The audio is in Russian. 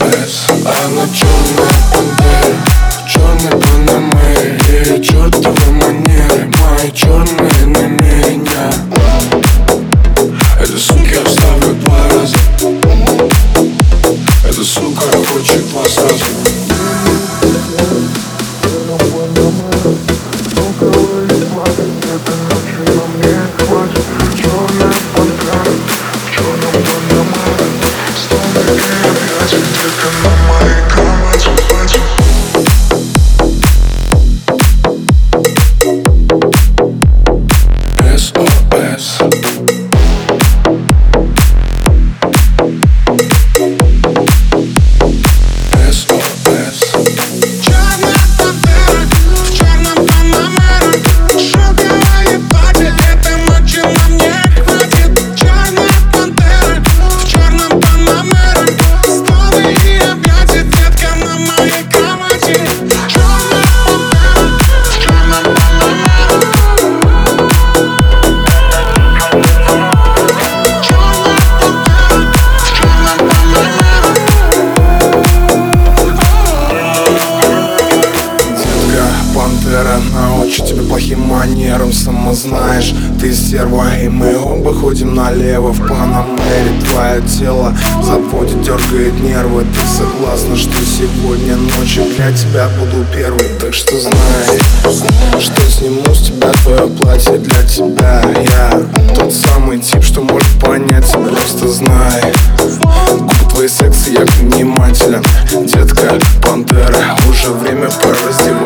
Она черная пантера в черной панамере и чертовы манеры, мои черные намерения. Эта сука я вставлю 2 раза. Эта сука хочет вас сразу. Научу тебя плохим манерам, сама знаешь, ты стерва, и мы оба ходим налево в Панамере. Твое тело заводит, дергает нервы. Ты согласна, что сегодня ночью для тебя буду первый? Так что знай, что сниму с тебя твое платье для тебя. Я тот самый тип, что может понять тебя, просто знай. Губы твои сексы, я внимателен. Детка, пантера, уже время пора раздеваться.